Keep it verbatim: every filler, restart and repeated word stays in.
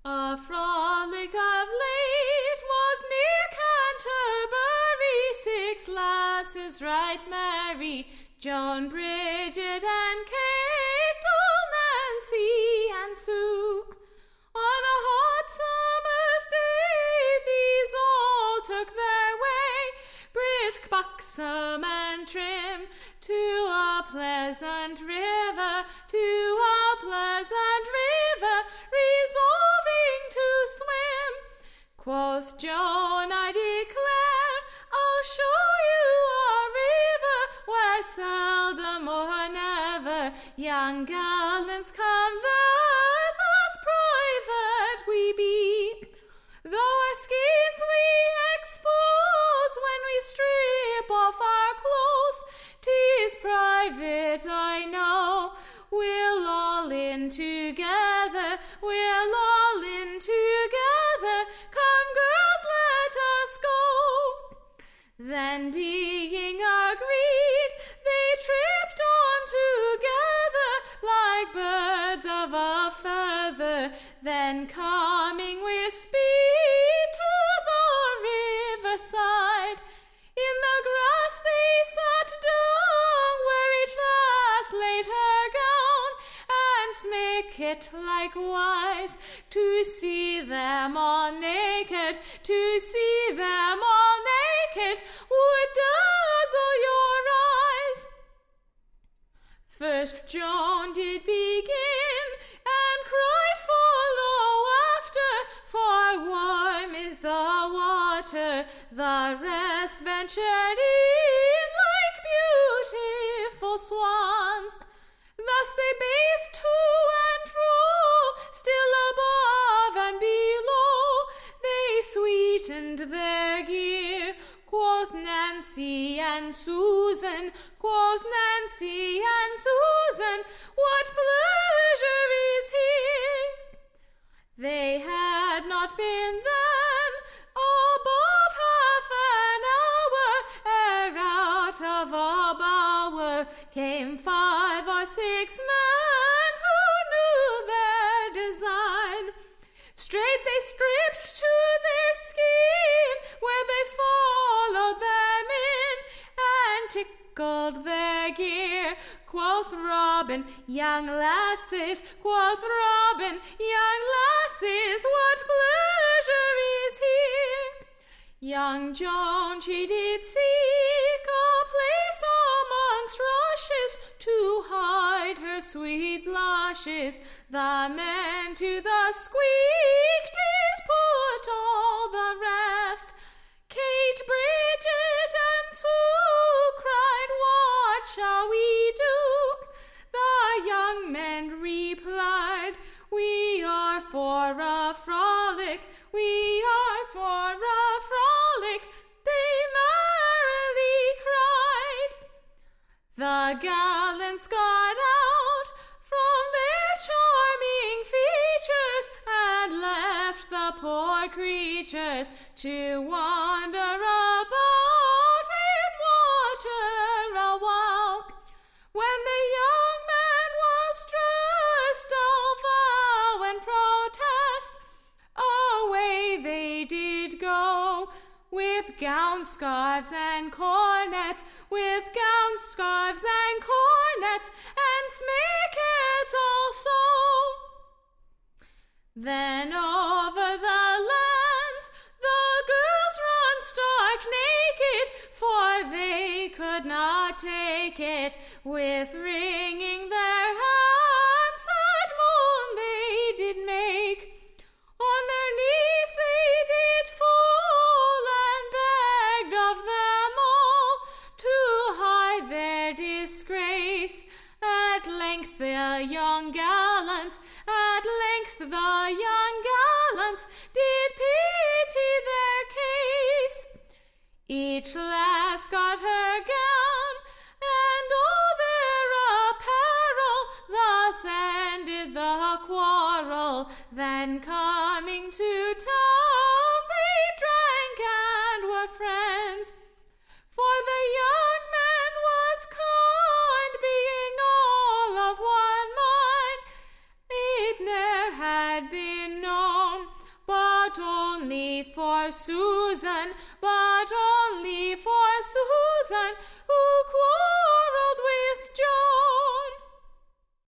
A frolic of late was near Canterbury, six lasses right merry, Joan, Bridget, and Kate, Dol, Nancy, and Sue. On a hot summer's day these all took their way, brisk, buxom, and trim, to a pleasant river, to a pleasant river, resolving to swim. Quoth Joan, I declare, I'll show you a river where seldom or never young gallants come there, thus private we be. Though our skins we expose when we strip off our clothes, 'tis private, I know. We'll all in together, we'll all in together. Come, girls, let us go. Then being agreed, they tripped on together like birds of a feather. Then coming with speed to the riverside, in the grass they sat down, where each lass laid her gown, and smak it likewise to see them all naked, to see them all naked would dazzle your eyes. First Joan did begin, and cried follow after, for warm is the water. The rest ventured in like beautiful swans. Thus they bathed to and fro, still above and below. They sweetened their gear. Quoth Nancy and Susan, quoth Nancy and Susan, what pleasure is here? They had not been then above half an hour, ere out of a bower came five or six men who knew their design. Straight they stripped to their skin, where they followed them in, and tickled their gear. Quoth Robin, young lasses, quoth Robin, young lasses, what pleasure is here? Young Joan, she did seek a place amongst rushes to hide her sweet blushes. The men to the squeak did put all the rest. Kate, Bridget, and Sue cried, what shall we do? The young men replied, we are for a frolic, we are for a frolic. They merrily cried. The gallants got out from their charming features, and left the poor creatures to wander about in water a while. When the young man was dressed, all vow and protest, away they did go, with gowns, scarves, and cornets, with gowns, scarves, and cornets, and smickets also. Then over the lands the girls run stark naked, for they could not take it, with wringing their hands at moon they did make. On their knees they did fall, and begged of them all to hide their disgrace. At length the young gallants, at length the young gallants did pity their case. Each lass got her gown, and all their apparel. Thus ended the quarrel. Then coming to town, they drank and were friends. For the young man was kind, being all of one mind. It ne'er had been known not only for Susan, but only for Susan, who